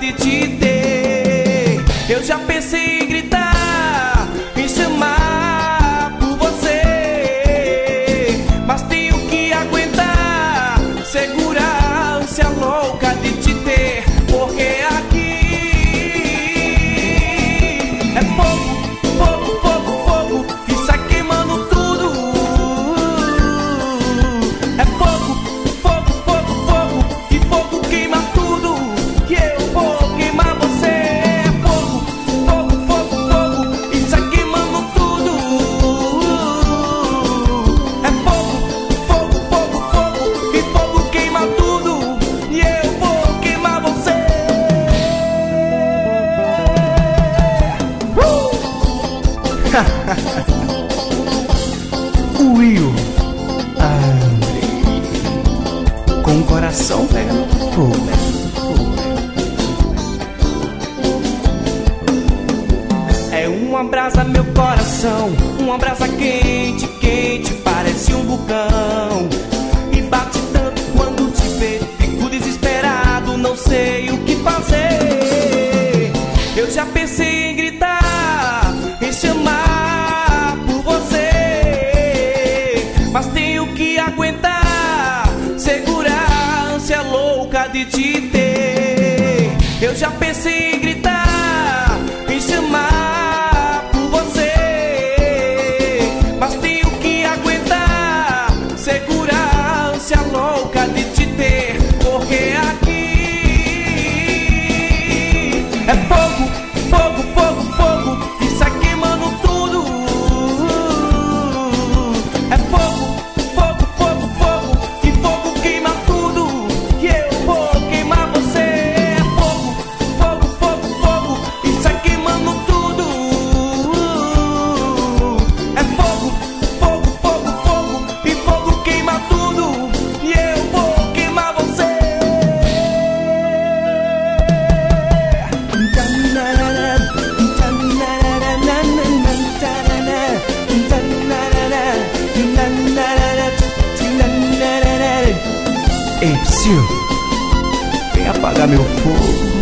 de te ter. Eu já pensei em gritar, em chamar por você, mas tenho que aguentar, segurar a ânsia louca de te ter. Porque aqui é fogo, fogo, fogo, fogo, que sai queimando tudo. É fogo, fogo, fogo, fogo, e fogo queima tudo, que eu vou queimar você. É fogo, fogo, fogo, fogo, e sai queimando tudo. É fogo, fogo, fogo, fogo, e fogo queima tudo, e eu vou queimar você. Will Andrei, com o coração pegando fogo. É uma brasa meu coração, uma brasa quente, quente, parece um vulcão. E bate tanto quando te vejo, fico desesperado, não sei o que fazer. Eu já pensei em gritar, em chamar por você, mas tenho que aguentar, segurar a ânsia louca de te ter. Eu já pensei em gritar, em chamar por você, mas tenho que aguentar, segurar a ânsia louca de te ter. Porque aqui é fogo, fogo, fogo, fogo, que sai queimando tudo. É fogo, fogo, fogo, fogo, que fogo queima tudo, que eu vou queimar você. É fogo, fogo, fogo, fogo, que sai queimando tudo. É fogo, fogo, fogo, fogo, e fogo queima tudo, e eu vou queimar você. Ei, Psyu, vem apagar meu fogo.